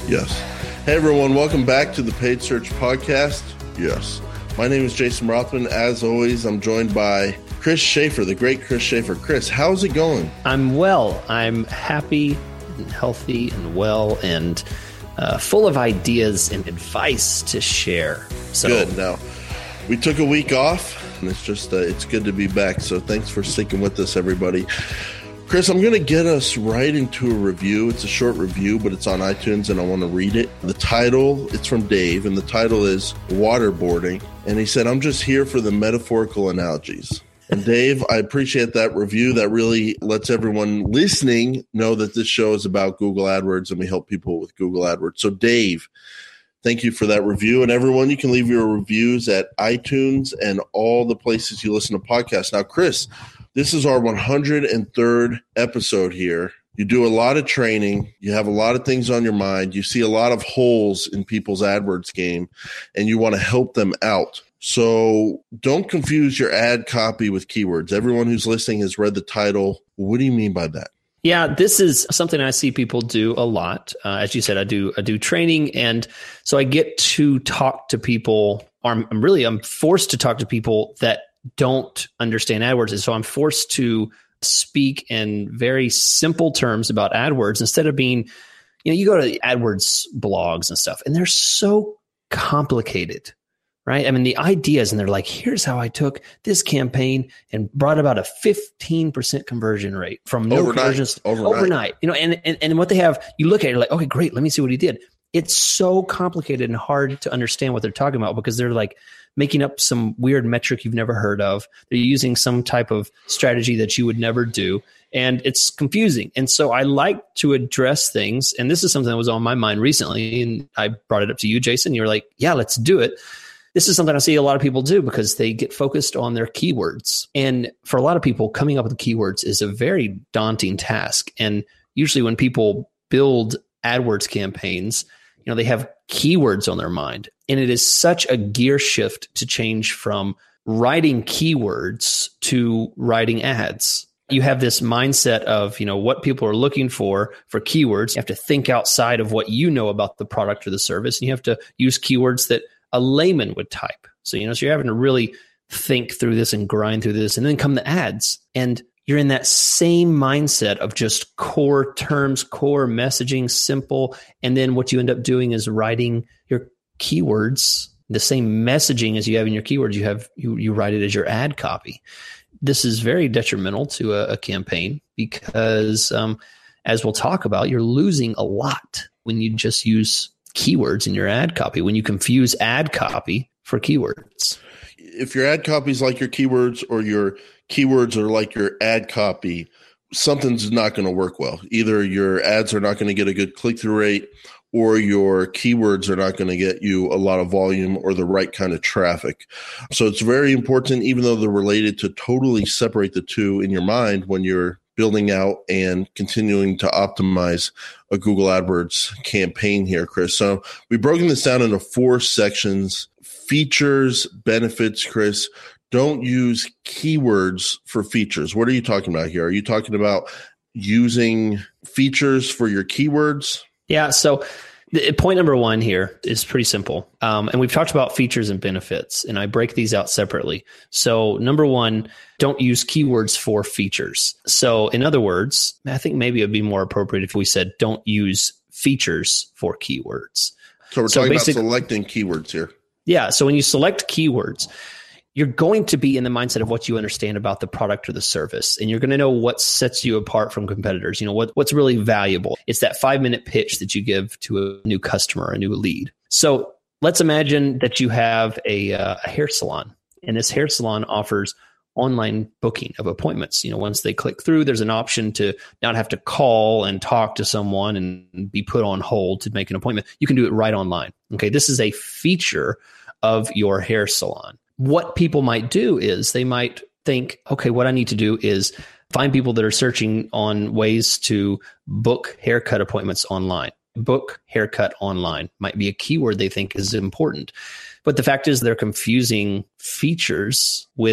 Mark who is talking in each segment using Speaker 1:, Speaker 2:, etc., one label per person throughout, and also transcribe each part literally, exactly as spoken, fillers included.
Speaker 1: Yes. Hey, everyone. Welcome back to the Paid Search Podcast. Yes. My name is Jason Rothman. As always, I'm joined by Chris Schaefer, the great Chris Schaefer. Chris, how's it going?
Speaker 2: I'm well. I'm happy and healthy and well and uh, full of ideas and advice to share. So,
Speaker 1: good. Now, we took a week off, and it's just uh, it's good to be back. So thanks for sticking with us, everybody. Chris, I'm going to get us right into a review. It's a short review, but it's on iTunes, and I want to read it. The title, it's from Dave, and the title is Waterboarding. And he said, I'm just here for the metaphorical analogies. And Dave, I appreciate that review. That really lets everyone listening know that this show is about Google AdWords, and we help people with Google AdWords. So Dave, thank you for that review. And everyone, you can leave your reviews at iTunes and all the places you listen to podcasts. Now, Chris, this is our one hundred third episode here. You do a lot of training. You have a lot of things on your mind. You see a lot of holes in people's AdWords game, and you want to help them out. So don't confuse your ad copy with keywords. Everyone who's listening has read the title. What do you mean by that?
Speaker 2: Yeah, this is something I see people do a lot. Uh, as you said, I do I do training, and so I get to talk to people. Or I'm, I'm really I'm forced to talk to people that don't understand AdWords, and so I'm forced to speak in very simple terms about AdWords instead of being, you know, you go to the AdWords blogs and stuff, and they're so complicated. Right. I mean, the ideas, and they're like, here's how I took this campaign and brought about a fifteen percent conversion rate from no
Speaker 1: overnight,
Speaker 2: conversions
Speaker 1: overnight.
Speaker 2: overnight. You know, and, and, and what they have, you look at it, you're like, okay, great. Let me see what he did. It's so complicated and hard to understand what they're talking about because they're like making up some weird metric you've never heard of. They're using some type of strategy that you would never do. And it's confusing. And so I like to address things. And this is something that was on my mind recently. And I brought it up to you, Jason. You were like, yeah, let's do it. This is something I see a lot of people do because they get focused on their keywords. And for a lot of people, coming up with keywords is a very daunting task. And usually when people build AdWords campaigns, you know, they have keywords on their mind. And it is such a gear shift to change from writing keywords to writing ads. You have this mindset of, you know, what people are looking for for keywords. You have to think outside of what you know about the product or the service. And you have to use keywords that a layman would type. So, you know, so you're having to really think through this and grind through this, and then come the ads. And you're in that same mindset of just core terms, core messaging, simple. And then what you end up doing is writing your keywords, the same messaging as you have in your keywords, you have, you, you write it as your ad copy. This is very detrimental to a, a campaign because, um, as we'll talk about, you're losing a lot when you just use keywords in your ad copy, when you confuse ad copy for keywords.
Speaker 1: If your ad copy is like your keywords or your keywords are like your ad copy, something's not going to work well. Either your ads are not going to get a good click-through rate, or your keywords are not going to get you a lot of volume or the right kind of traffic. So it's very important, even though they're related, to totally separate the two in your mind when you're building out and continuing to optimize a Google AdWords campaign here, Chris. So we've broken this down into four sections: features, benefits, Chris. Don't use keywords for features. What are you talking about here? Are you talking about using features for your keywords?
Speaker 2: Yeah. So the, point number one here is pretty simple. Um, and we've talked about features and benefits, and I break these out separately. So number one, don't use keywords for features. So in other words, I think maybe it would be more appropriate if we said don't use features for keywords.
Speaker 1: So we're so talking about selecting keywords here.
Speaker 2: Yeah. So when you select keywords, you're going to be in the mindset of what you understand about the product or the service. And you're going to know what sets you apart from competitors. You know, what, what's really valuable. It's that five minute pitch that you give to a new customer, a new lead. So let's imagine that you have a, uh, a hair salon, and this hair salon offers online booking of appointments. You know, once they click through, there's an option to not have to call and talk to someone and be put on hold to make an appointment. You can do it right online. Okay. This is a feature of your hair salon. What people might do is they might think, okay, what I need to do is find people that are searching on ways to book haircut appointments online. Book haircut online might be a keyword they think is important. But the fact is they're confusing features with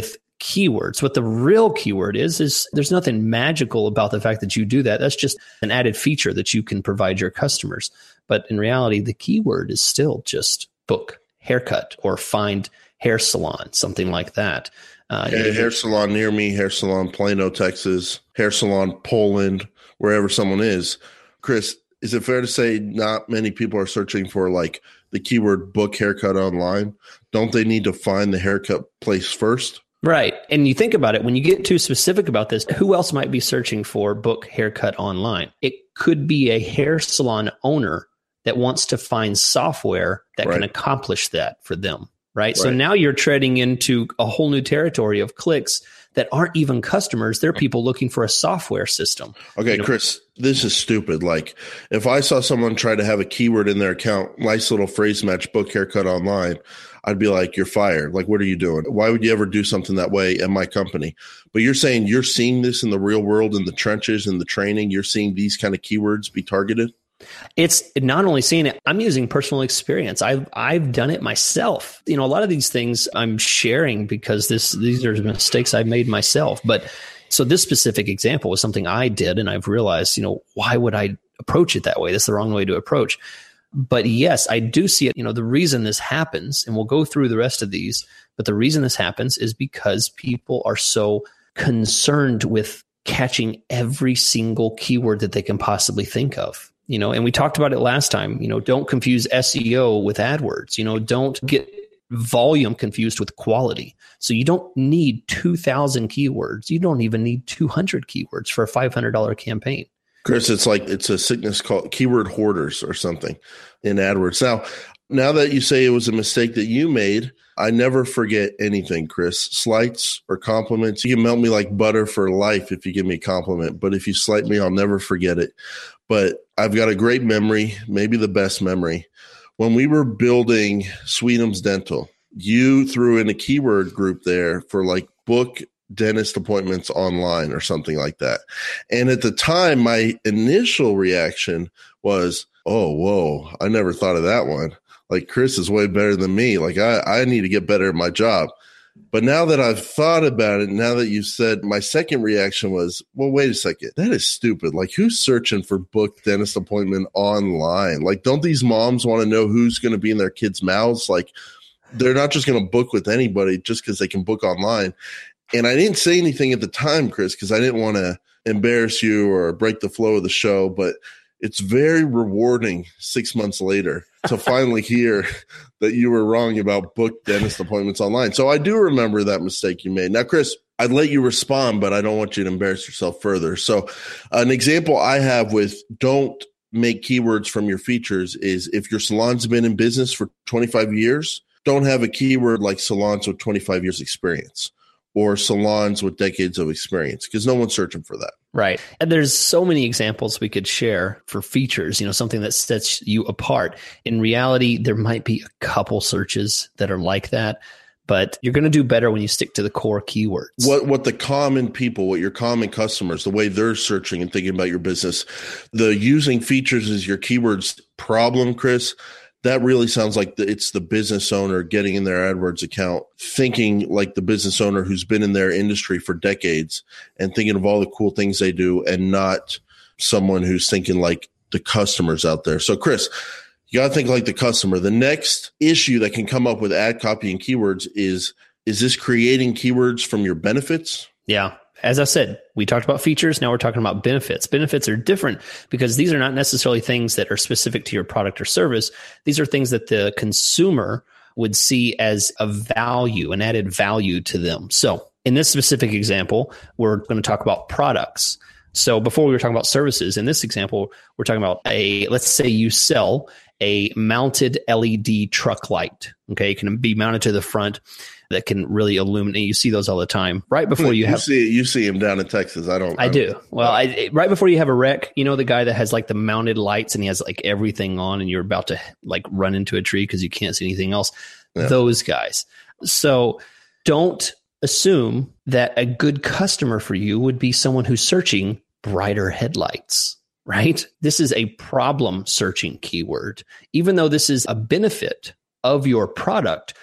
Speaker 2: keywords. What the real keyword is, is there's nothing magical about the fact that you do that. That's just an added feature that you can provide your customers. But in reality, the keyword is still just book haircut or find hair salon, something like that. Uh,
Speaker 1: hair, hair salon near me, hair salon Plano, Texas, hair salon Poland, wherever someone is. Chris, is it fair to say not many people are searching for like the keyword book haircut online? Don't they need to find the haircut place first?
Speaker 2: Right. And you think about it, when you get too specific about this, who else might be searching for book haircut online? It could be a hair salon owner that wants to find software that right. can accomplish that for them. Right? right. So now you're treading into a whole new territory of clicks that aren't even customers. They're people looking for a software system.
Speaker 1: Okay,
Speaker 2: you know?
Speaker 1: Chris, this is stupid. Like if I saw someone try to have a keyword in their account, nice little phrase match, book haircut online, I'd be like, you're fired. Like, what are you doing? Why would you ever do something that way at my company? But you're saying you're seeing this in the real world, in the trenches, in the training. You're seeing these kind of keywords be targeted?
Speaker 2: It's not only seeing it, I'm using personal experience. I've, I've done it myself. You know, a lot of these things I'm sharing because this these are mistakes I've made myself. But so this specific example was something I did, and I've realized, you know, why would I approach it that way? That's the wrong way to approach. But yes, I do see it. You know, the reason this happens, and we'll go through the rest of these, but the reason this happens is because people are so concerned with catching every single keyword that they can possibly think of. You know, and we talked about it last time, you know, don't confuse S E O with AdWords, you know, don't get volume confused with quality. So you don't need two thousand keywords. You don't even need two hundred keywords for a five hundred dollars campaign.
Speaker 1: Chris, it's like it's a sickness called keyword hoarders or something in AdWords. Now, now that you say it was a mistake that you made, I never forget anything, Chris. Slights or compliments. You can melt me like butter for life if you give me a compliment. But if you slight me, I'll never forget it. But I've got a great memory, maybe the best memory. When we were building Sweetums Dental, you threw in a keyword group there for like book dentist appointments online or something like that. And at the time, my initial reaction was, oh, whoa, I never thought of that one. Like Chris is way better than me. Like I, I need to get better at my job. But now that I've thought about it, now that you said, my second reaction was, well, wait a second. That is stupid. Like who's searching for book dentist appointment online? Like, don't these moms want to know who's going to be in their kids' mouths? Like they're not just going to book with anybody just because they can book online. And I didn't say anything at the time, Chris, because I didn't want to embarrass you or break the flow of the show, but it's very rewarding six months later to finally hear that you were wrong about book dentist appointments online. So I do remember that mistake you made. Now, Chris, I'd let you respond, but I don't want you to embarrass yourself further. So an example I have with don't make keywords from your features is if your salon's been in business for twenty-five years, don't have a keyword like salons with twenty-five years experience or salons with decades of experience because no one's searching for that.
Speaker 2: Right. And there's so many examples we could share for features, you know, something that sets you apart. In reality, there might be a couple searches that are like that, but you're going to do better when you stick to the core keywords.
Speaker 1: What what the common people, what your common customers, the way they're searching and thinking about your business, the using features as your keywords problem, Chris, that really sounds like the, it's the business owner getting in their AdWords account, thinking like the business owner who's been in their industry for decades and thinking of all the cool things they do and not someone who's thinking like the customers out there. So, Chris, you got to think like the customer. The next issue that can come up with ad copy and keywords is, is this creating keywords from your benefits?
Speaker 2: Yeah. As I said, we talked about features. Now we're talking about benefits. Benefits are different because these are not necessarily things that are specific to your product or service. These are things that the consumer would see as a value, an added value to them. So in this specific example, we're going to talk about products. So before we were talking about services, in this example, we're talking about a, let's say you sell a mounted L E D truck light. Okay. It can be mounted to the front that can really illuminate. You see those all the time. Right before you, you have,
Speaker 1: see you see him down in Texas. I don't.
Speaker 2: I, I do. Don't, well, I, right before you have a wreck, you know the guy that has like the mounted lights and he has like everything on, and you're about to like run into a tree because you can't see anything else. Yeah. Those guys. So don't assume that a good customer for you would be someone who's searching brighter headlights. Right? This is a problem searching keyword. Even though this is a benefit of your product,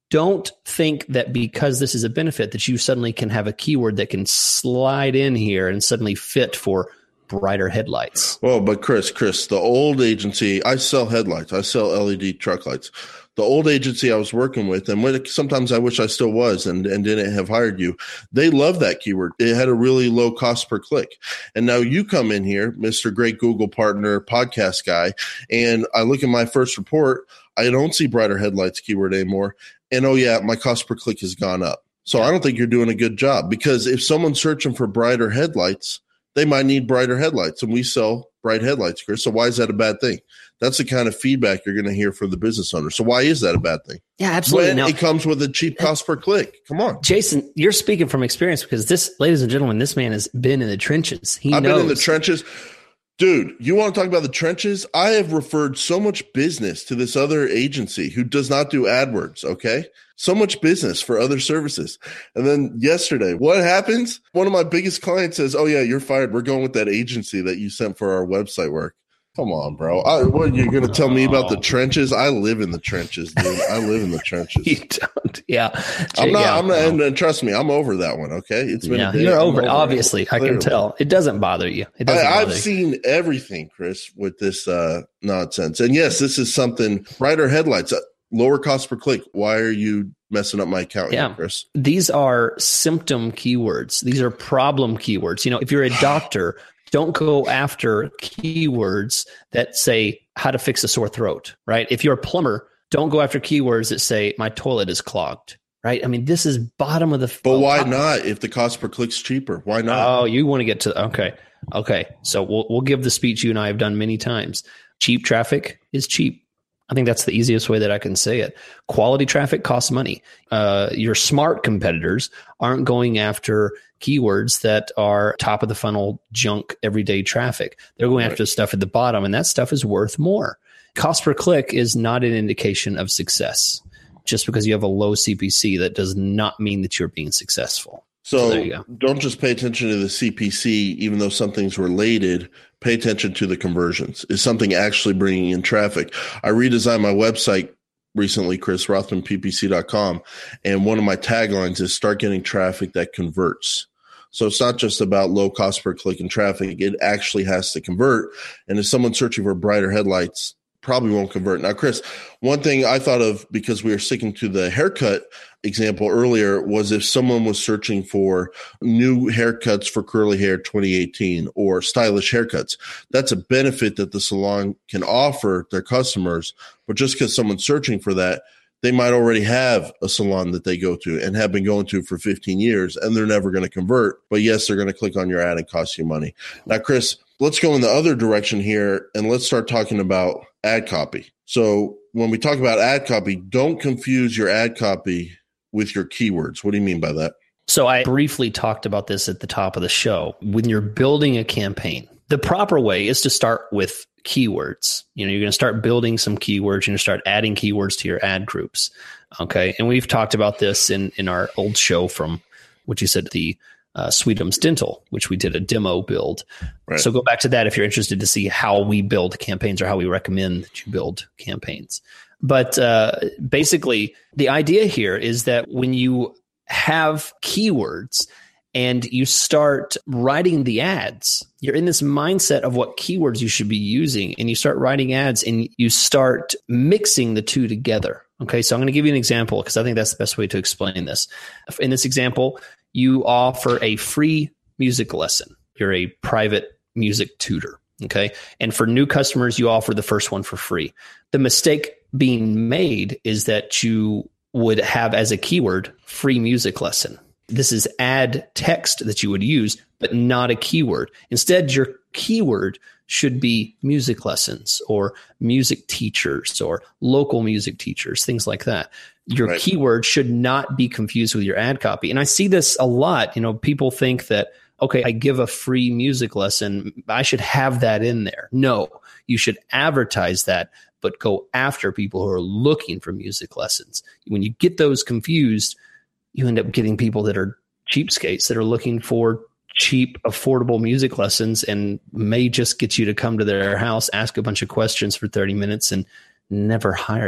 Speaker 2: don't think that because this is a benefit that you suddenly can have a keyword that can slide in here and suddenly fit for brighter headlights.
Speaker 1: Well, but Chris, Chris, the old agency, I sell headlights. I sell L E D truck lights. The old agency I was working with, and when, sometimes I wish I still was and, and didn't have hired you, they love that keyword. It had a really low cost per click. And now you come in here, Mister Great Google Partner podcast guy, and I look at my first report, I don't see brighter headlights keyword anymore. And oh yeah, my cost per click has gone up. So I don't think you're doing a good job, because if someone's searching for brighter headlights, they might need brighter headlights, and we sell bright headlights, Chris. So why is that a bad thing? That's the kind of feedback you're going to hear from the business owner. So why is that a bad thing?
Speaker 2: Yeah, absolutely.
Speaker 1: When
Speaker 2: now,
Speaker 1: it comes with a cheap cost per click. Come on.
Speaker 2: Jason, you're speaking from experience, because this, ladies and gentlemen, this man has been in the trenches. He
Speaker 1: I've
Speaker 2: knows.
Speaker 1: been in the trenches. Dude, you want to talk about the trenches? I have referred so much business to this other agency who does not do AdWords, okay? So much business for other services. And then yesterday, what happens? One of my biggest clients says, oh, yeah, you're fired. We're going with that agency that you sent for our website work. Come on, bro. I, what, you're going to tell me about the trenches? I live in the trenches, dude. I live in the trenches.
Speaker 2: You don't. Yeah.
Speaker 1: I'm not,
Speaker 2: yeah,
Speaker 1: I'm not,
Speaker 2: no.
Speaker 1: and, and trust me, I'm over that one, okay? It's been
Speaker 2: yeah,
Speaker 1: a day.
Speaker 2: you're over,
Speaker 1: over
Speaker 2: obviously.
Speaker 1: it.
Speaker 2: I can tell. It doesn't bother you. It doesn't
Speaker 1: I,
Speaker 2: bother
Speaker 1: I've
Speaker 2: you.
Speaker 1: seen everything, Chris, with this uh, nonsense. And yes, this is something, brighter headlights, uh, lower cost per click. Why are you messing up my account
Speaker 2: Yeah.
Speaker 1: here, Chris?
Speaker 2: These are symptom keywords. These are problem keywords. You know, if you're a doctor, don't go after keywords that say how to fix a sore throat, right? If you're a plumber, don't go after keywords that say my toilet is clogged, right? I mean, this is bottom of the.
Speaker 1: But why not? If the cost per click's cheaper, why not?
Speaker 2: Oh, you want to get to okay, okay. So we'll we'll give the speech you and I have done many times. Cheap traffic is cheap. I think that's the easiest way that I can say it. Quality traffic costs money. Uh, your smart competitors aren't going after keywords that are top of the funnel junk everyday traffic. They're going
Speaker 1: Right.
Speaker 2: after stuff at the bottom, and that stuff is worth more. Cost per click is not an indication of success. Just because you have a low C P C, that does not mean that you're being successful. So
Speaker 1: So
Speaker 2: there you go.
Speaker 1: don't just pay attention to the C P C, even though something's related. Pay attention to the conversions. Is something actually bringing in traffic? I redesigned my website recently, Chris, Rothman P P C dot com, and one of my taglines is start getting traffic that converts. So it's not just about low cost per click and traffic. It actually has to convert. And if someone's searching for brighter headlights, probably won't convert. Now, Chris, one thing I thought of, because we were sticking to the haircut example earlier, was if someone was searching for new haircuts for curly hair twenty eighteen or stylish haircuts. That's a benefit that the salon can offer their customers. But just because someone's searching for that, they might already have a salon that they go to and have been going to for fifteen years, and they're never going to convert. But yes, they're going to click on your ad and cost you money. Now, Chris, let's go in the other direction here, and let's start talking about ad copy. So when we talk about ad copy, don't confuse your ad copy with your keywords. What do you mean by that?
Speaker 2: So I briefly talked about this at the top of the show. When you're building a campaign, the proper way is to start with keywords. You know, you're going to start building some keywords. You're going to start adding keywords to your ad groups. Okay. And we've talked about this in, in our old show from what you said, the uh, Sweetums Dental, which we did a demo build.
Speaker 1: Right.
Speaker 2: So go back to that if you're interested to see how we build campaigns or how we recommend that you build campaigns. But uh, basically, the idea here is that when you have keywords and you start writing the ads, you're in this mindset of what keywords you should be using, and you start writing ads and you start mixing the two together. Okay, so I'm going to give you an example because I think that's the best way to explain this. In this example, you offer a free music lesson. You're a private music tutor. Okay, and for new customers, you offer the first one for free. The mistake being made is that you would have as a keyword free music lesson. This is ad text that you would use, but not a keyword. Instead, your keyword should be music lessons or music teachers or local music teachers, things like that. Your
Speaker 1: Right.
Speaker 2: keyword should not be confused with your ad copy. And I see this a lot. You know, people think that, okay, I give a free music lesson, I should have that in there. No, you should advertise that, but go after people who are looking for music lessons. When you get those confused, you end up getting people that are cheapskates that are looking for cheap, affordable music lessons and may just get you to come to their house, ask a bunch of questions for thirty minutes and never hire you.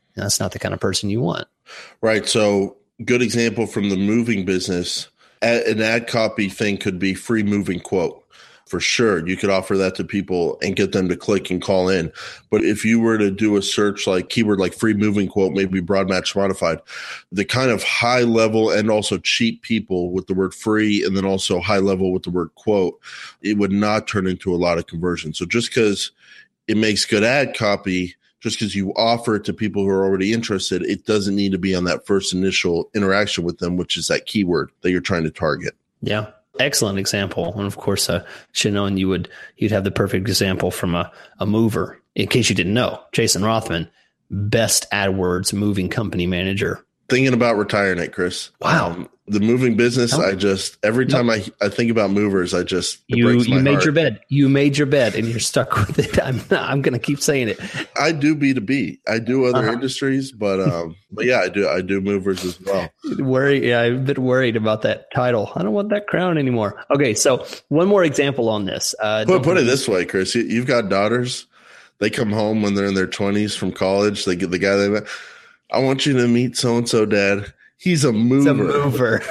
Speaker 2: That's not the kind of person you want.
Speaker 1: Right. So good example from the moving business. An ad copy thing could be free moving quote. For sure, you could offer that to people and get them to click and call in. But if you were to do a search like keyword like free moving quote, maybe broad match modified, the kind of high level and also cheap people with the word free and then also high level with the word quote, it would not turn into a lot of conversion. So just because it makes good ad copy, just because you offer it to people who are already interested, it doesn't need to be on that first initial interaction with them, which is that keyword that you're trying to target.
Speaker 2: Yeah. Excellent example. And of course, uh, should know, and you would, you'd have the perfect example from a, a mover. In case you didn't know, Jason Rothman, best AdWords moving company manager.
Speaker 1: Thinking about retiring it, Chris.
Speaker 2: Wow.
Speaker 1: Um, the moving business,
Speaker 2: nope.
Speaker 1: I just, every time nope. I, I think about movers, I just, it
Speaker 2: you,
Speaker 1: breaks my
Speaker 2: you made
Speaker 1: heart.
Speaker 2: your bed. You made your bed and you're stuck with it. I'm not, I'm going to keep saying it.
Speaker 1: I do B two B. I do other
Speaker 2: uh-huh.
Speaker 1: industries, but, um, but yeah, I do, I do movers as well.
Speaker 2: Worry. Yeah. I'm a bit worried about that title. I don't want that crown anymore. Okay. So one more example on this. Uh,
Speaker 1: put, put it this way, Chris, you, you've got daughters. They come home when they're in their twenties from college. They get the guy they met. I want you to meet so-and-so, Dad. He's a mover.
Speaker 2: He's a mover.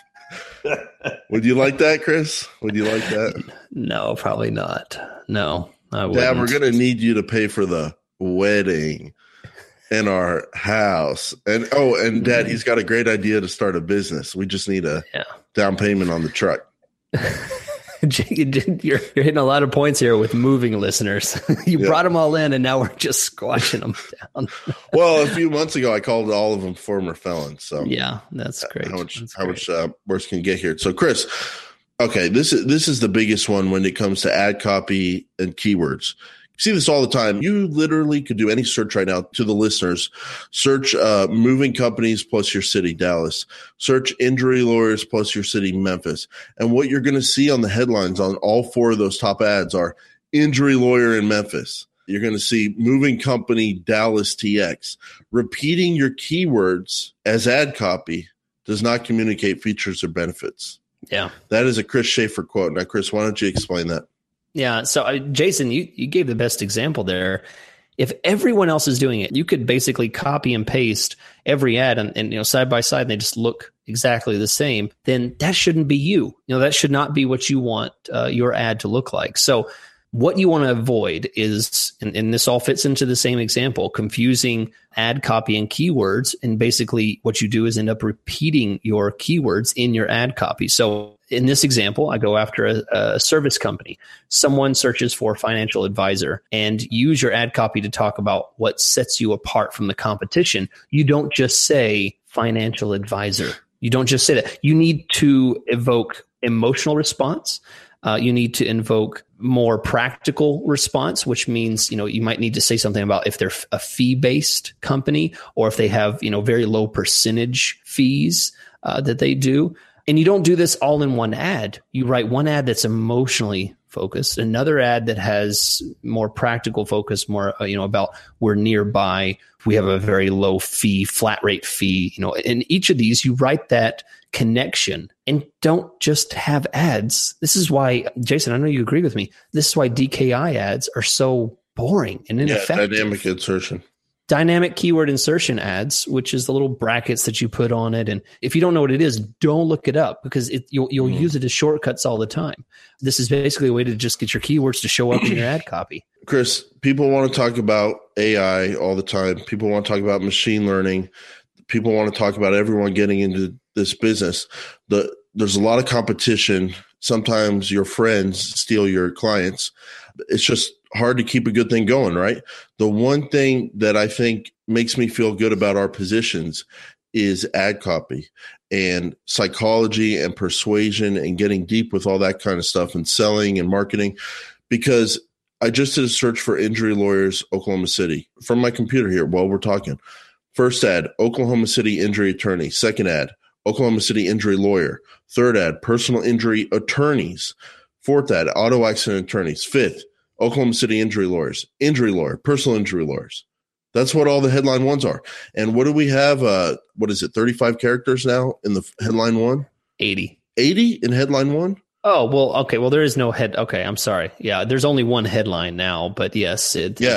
Speaker 1: Would you like that, Chris? Would you like that?
Speaker 2: No, probably not. No, I wouldn't.
Speaker 1: Dad, we're going to need you to pay for the wedding and our house. And oh, and Dad, he's got a great idea to start a business. We just need a
Speaker 2: yeah. down
Speaker 1: payment on the truck.
Speaker 2: You're, you're hitting a lot of points here with moving listeners. You yeah. brought them all in, and now we're just squashing them down.
Speaker 1: Well, a few months ago, I called all of them former felons. So
Speaker 2: yeah, that's great.
Speaker 1: How much?
Speaker 2: That's
Speaker 1: how
Speaker 2: great.
Speaker 1: much uh, worse can get here? So, Chris, okay, this is this is the biggest one when it comes to ad copy and keywords. You see this all the time. You literally could do any search right now to the listeners. Search uh, moving companies plus your city, Dallas. Search injury lawyers plus your city, Memphis. And what you're going to see on the headlines on all four of those top ads are injury lawyer in Memphis. You're going to see moving company, Dallas T X. Repeating your keywords as ad copy does not communicate features or benefits.
Speaker 2: Yeah.
Speaker 1: That is a Chris Schaefer quote. Now, Chris, why don't you explain that?
Speaker 2: Yeah. So, uh, Jason, you, you gave the best example there. If everyone else is doing it, you could basically copy and paste every ad and, and you know, side by side, and they just look exactly the same. Then that shouldn't be you. You know, that should not be what you want uh, your ad to look like. So what you want to avoid is, and, and this all fits into the same example, confusing ad copy and keywords. And basically what you do is end up repeating your keywords in your ad copy. So in this example, I go after a, a service company. Someone searches for financial advisor and use your ad copy to talk about what sets you apart from the competition. You don't just say financial advisor. You don't just say that. You need to evoke emotional response. Uh, you need to invoke more practical response, which means, you know, you might need to say something about if they're a fee-based company or if they have, you know, very low percentage fees uh, that they do. And you don't do this all in one ad. You write one ad that's emotionally focused, another ad that has more practical focus, more, uh, you know, about we're nearby. We have a very low fee, flat rate fee, you know, in each of these, you write that connection and don't just have ads. This is why, Jason, I know you agree with me. This is why D K I ads are so boring and ineffective.
Speaker 1: Yeah, dynamic insertion.
Speaker 2: Dynamic keyword insertion ads, which is the little brackets that you put on it. And if you don't know what it is, don't look it up because it, you'll, you'll mm. use it as shortcuts all the time. This is basically a way to just get your keywords to show up in your ad copy.
Speaker 1: Chris, people want to talk about A I all the time. People want to talk about machine learning. People want to talk about everyone getting into this business. The, there's a lot of competition. Sometimes your friends steal your clients. It's just hard to keep a good thing going, right? The one thing that I think makes me feel good about our positions is ad copy and psychology and persuasion and getting deep with all that kind of stuff and selling and marketing. Because I just did a search for injury lawyers, Oklahoma City, from my computer here while we're talking. First ad, Oklahoma City injury attorney. Second ad, Oklahoma City injury lawyer. Third ad, personal injury attorneys. Fourth ad, auto accident attorneys. Fifth, Oklahoma City injury lawyers, injury lawyer, personal injury lawyers. That's what all the headline ones are. And what do we have? Uh, what is it, thirty-five characters now in the headline one?
Speaker 2: eighty.
Speaker 1: eighty in headline one?
Speaker 2: Oh, well, okay. Well, there is no head. Okay, I'm sorry. Yeah, there's only one headline now, but yes. It,
Speaker 1: yeah.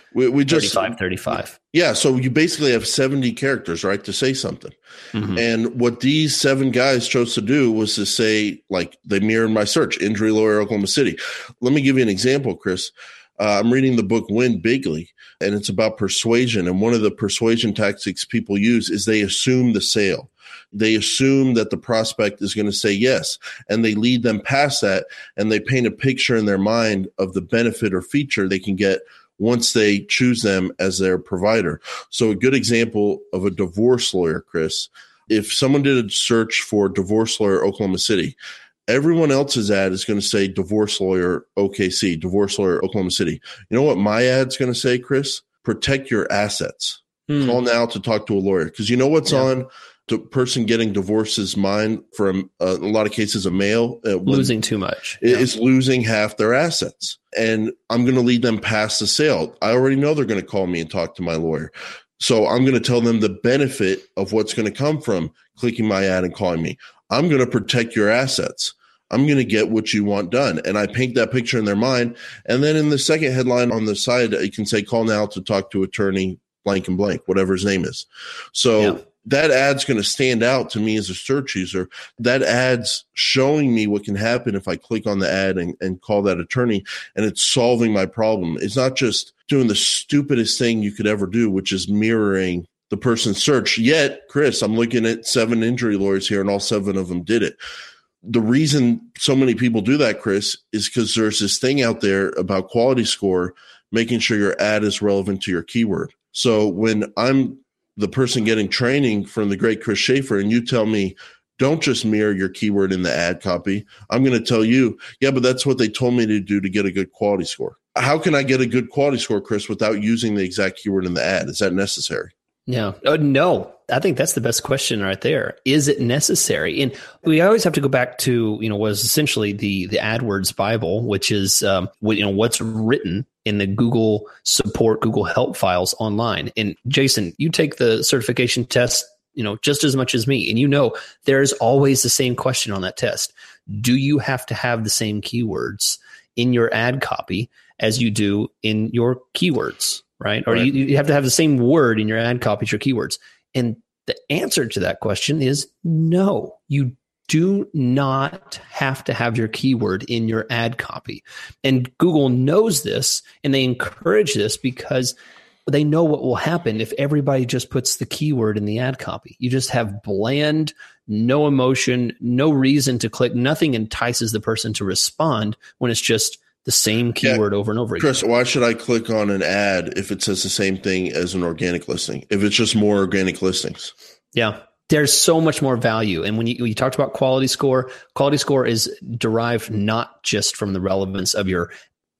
Speaker 1: We, we just
Speaker 2: thirty-five, thirty-five.
Speaker 1: Yeah. So you basically have seventy characters, right, to say something.
Speaker 2: Mm-hmm.
Speaker 1: And what these seven guys chose to do was to say, like, they mirrored my search, injury lawyer, Oklahoma City. Let me give you an example, Chris. Uh, I'm reading the book Win Bigly, and it's about persuasion. And one of the persuasion tactics people use is they assume the sale. They assume that the prospect is going to say yes, and they lead them past that, and they paint a picture in their mind of the benefit or feature they can get once they choose them as their provider. So a good example of a divorce lawyer, Chris, if someone did a search for divorce lawyer Oklahoma City, everyone else's ad is going to say divorce lawyer O K C, divorce lawyer Oklahoma City. You know what my ad's going to say, Chris? Protect your assets. Hmm. Call now to talk to a lawyer. Because you know what's yeah. on the person getting divorce's mind for a, a lot of cases, a male. Uh,
Speaker 2: losing too much.
Speaker 1: Yeah. Is losing half their assets. And I'm going to lead them past the sale. I already know they're going to call me and talk to my lawyer. So I'm going to tell them the benefit of what's going to come from clicking my ad and calling me. I'm going to protect your assets. I'm going to get what you want done. And I paint that picture in their mind. And then in the second headline on the side, you can say, call now to talk to attorney blank and blank, whatever his name is. So yeah. that ad's going to stand out to me as a search user. That ad's showing me what can happen if I click on the ad and, and call that attorney, and it's solving my problem. It's not just doing the stupidest thing you could ever do, which is mirroring the person's search. Yet, Chris, I'm looking at seven injury lawyers here, and all seven of them did it. The reason so many people do that, Chris, is because there's this thing out there about quality score, making sure your ad is relevant to your keyword. So when I'm the person getting training from the great Chris Schaefer, and you tell me, don't just mirror your keyword in the ad copy, I'm going to tell you, yeah, but that's what they told me to do to get a good quality score. How can I get a good quality score, Chris, without using the exact keyword in the ad? Is that necessary?
Speaker 2: No, oh, no. I think that's the best question right there. Is it necessary? And we always have to go back to, you know, what is essentially the the AdWords Bible, which is, um, what, you know, what's written in the Google support, Google help files online. And Jason, you take the certification test, you know, just as much as me, and you know, there's always the same question on that test. Do you have to have the same keywords in your ad copy as you do in your keywords? Right? Or right. You, you have to have the same word in your ad copy as your keywords. And the answer to that question is no. You do not have to have your keyword in your ad copy. And Google knows this, and they encourage this because they know what will happen if everybody just puts the keyword in the ad copy. You just have bland, no emotion, no reason to click. Nothing entices the person to respond when it's just the same keyword yeah. over and over again.
Speaker 1: Chris, why should I click on an ad if it says the same thing as an organic listing? If it's just more organic listings?
Speaker 2: Yeah. There's so much more value. And when you, when you talked about quality score, quality score is derived not just from the relevance of your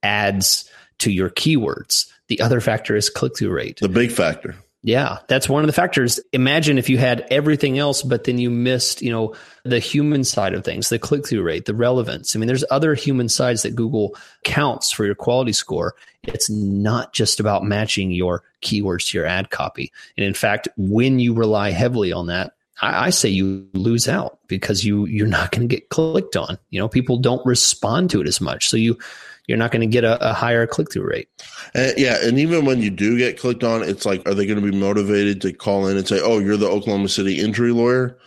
Speaker 2: ads to your keywords. The other factor is click-through rate.
Speaker 1: The big factor.
Speaker 2: Yeah, that's one of the factors. Imagine if you had everything else, but then you missed, you know, the human side of things, the click-through rate, the relevance. I mean, there's other human sides that Google counts for your quality score. It's not just about matching your keywords to your ad copy. And in fact, when you rely heavily on that, I, I say you lose out because you, you're not going to get clicked on. You know, people don't respond to it as much. So you, you're not going to get a, a higher click-through rate.
Speaker 1: Uh, yeah, and even when you do get clicked on, it's like, are they going to be motivated to call in and say, oh, you're the Oklahoma City injury lawyer?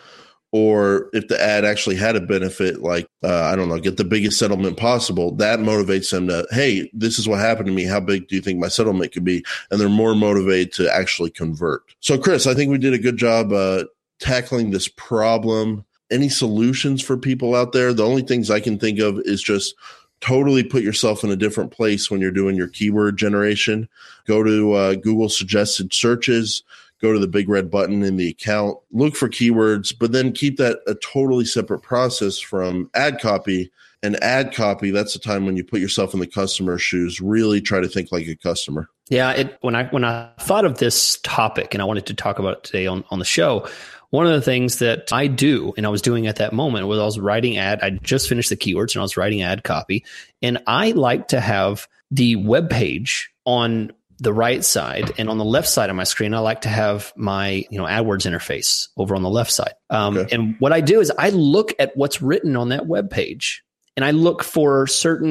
Speaker 1: Or if the ad actually had a benefit, like, uh, I don't know, get the biggest settlement possible, that motivates them to, hey, this is what happened to me. How big do you think my settlement could be? And they're more motivated to actually convert. So, Chris, I think we did a good job uh, tackling this problem. Any solutions for people out there? The only things I can think of is just totally put yourself in a different place when you're doing your keyword generation. Go to uh, Google suggested searches, go to the big red button in the account, look for keywords, but then keep that a totally separate process from ad copy. And ad copy, that's the time when you put yourself in the customer's shoes, really try to think like a customer. Yeah,
Speaker 2: it, when I when I thought of this topic and I wanted to talk about it today on, on the show, one of the things that I do, and I was doing at that moment, was I was writing ad. I just finished the keywords and I was writing ad copy. And I like to have the web page on the right side, and on the left side of my screen, I like to have my, you know, AdWords interface over on the left side. Um, okay. And what I do is I look at what's written on that web page, and I look for certain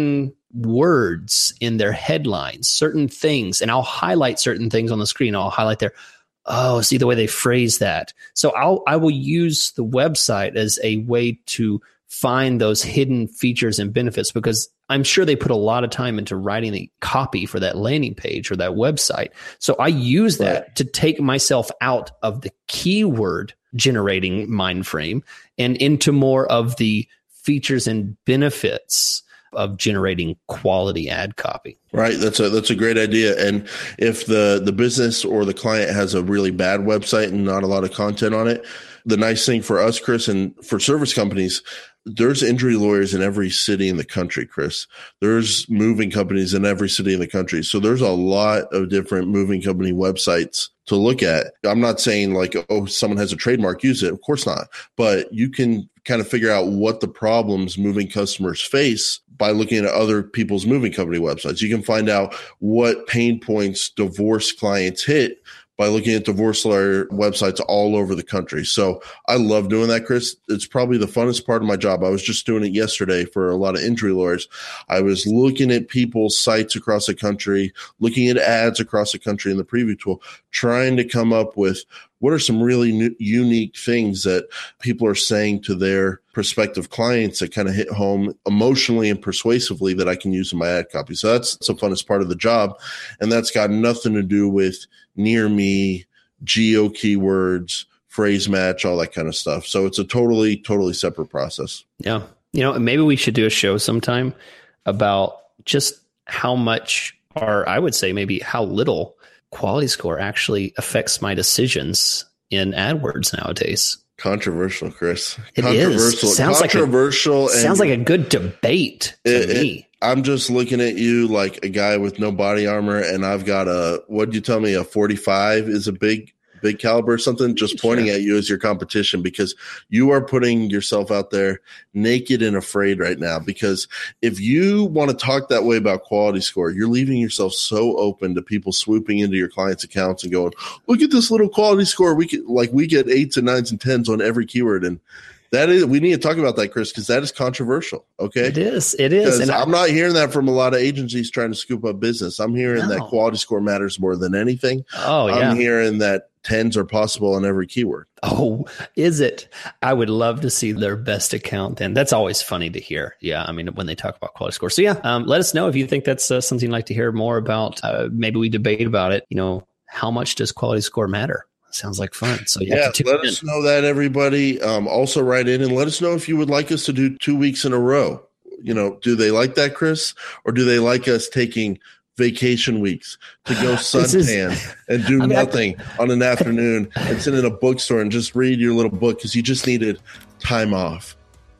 Speaker 2: words in their headlines, certain things, and I'll highlight certain things on the screen. I'll highlight their, oh, see the way they phrase that. So I'll, I will use the website as a way to find those hidden features and benefits, because I'm sure they put a lot of time into writing the copy for that landing page or that website. So I use that right. to take myself out of the keyword generating mind frame and into more of the features and benefits of generating quality ad copy.
Speaker 1: Right. That's a, that's a great idea. And if the, the business or the client has a really bad website and not a lot of content on it, the nice thing for us, Chris, and for service companies, there's injury lawyers in every city in the country, Chris. There's moving companies in every city in the country. So there's a lot of different moving company websites to look at. I'm not saying like, oh, someone has a trademark, use it. Of course not. But you can kind of figure out what the problems moving customers face by looking at other people's moving company websites. You can find out what pain points divorce clients hit by looking at divorce lawyer websites all over the country. So I love doing that, Chris. It's probably the funnest part of my job. I was just doing it yesterday for a lot of injury lawyers. I was looking at people's sites across the country, looking at ads across the country in the preview tool, trying to come up with what are some really new, unique things that people are saying to their prospective clients that kind of hit home emotionally and persuasively that I can use in my ad copy. So that's the funnest part of the job. And that's got nothing to do with near me, geo keywords, phrase match, all that kind of stuff. So it's a totally, totally separate process.
Speaker 2: Yeah. You know, maybe we should do a show sometime about just how much, or I would say maybe how little Quality Score actually affects my decisions in AdWords nowadays.
Speaker 1: Controversial, Chris.
Speaker 2: It
Speaker 1: controversial.
Speaker 2: Is. Sounds
Speaker 1: controversial.
Speaker 2: Like a, sounds like a good debate to
Speaker 1: it,
Speaker 2: me.
Speaker 1: It, I'm just looking at you like a guy with no body armor, and I've got a, what'd you tell me, a forty-five is a big, big caliber or something, just pointing sure. at you as your competition, because you are putting yourself out there naked and afraid right now. Because if you want to talk that way about Quality Score, you're leaving yourself so open to people swooping into your clients' accounts and going, look at this little Quality Score. We get, like we get eights and nines and tens on every keyword. And that is, we need to talk about that, Chris, because that is controversial. Okay.
Speaker 2: It is. It is.
Speaker 1: And I'm not hearing that from a lot of agencies trying to scoop up business. I'm hearing no. that Quality Score matters more than anything.
Speaker 2: Oh, yeah.
Speaker 1: I'm hearing that tens are possible on every keyword.
Speaker 2: Oh, is it? I would love to see their best account. And that's always funny to hear. Yeah. I mean, when they talk about Quality Score. So yeah, um, let us know if you think that's uh, something you'd like to hear more about. Uh, maybe we debate about it. You know, how much does Quality Score matter? Sounds like fun. So you
Speaker 1: yeah,
Speaker 2: have to
Speaker 1: let
Speaker 2: in.
Speaker 1: us know that, everybody. Um, also write in and let us know if you would like us to do two weeks in a row. You know, do they like that, Chris? Or do they like us taking vacation weeks to go suntan is, and do I mean, nothing I, on an afternoon and sit in a bookstore and just read your little book because you just needed time off?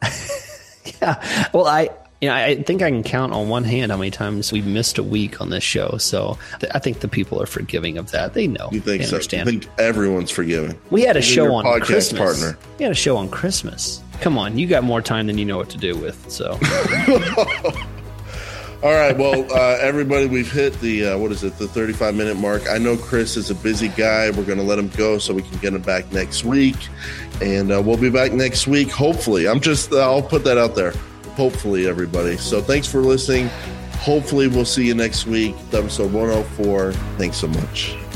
Speaker 2: Yeah. Well, I, you know, I think I can count on one hand how many times we've missed a week on this show. So th- I think the people are forgiving of that. They know.
Speaker 1: You think
Speaker 2: they
Speaker 1: so?
Speaker 2: Understand.
Speaker 1: I think everyone's forgiven.
Speaker 2: We had a Even show on
Speaker 1: podcast
Speaker 2: Christmas.
Speaker 1: Partner.
Speaker 2: We had a show on Christmas. Come on, you got more time than you know what to do with. So.
Speaker 1: All right. Well, uh, everybody, we've hit the, uh, what is it, the thirty-five minute mark. I know Chris is a busy guy. We're going to let him go so we can get him back next week. And uh, we'll be back next week, hopefully. I'm just, uh, I'll put that out there. Hopefully, everybody. So thanks for listening. Hopefully, we'll see you next week. Episode one oh four. Thanks so much.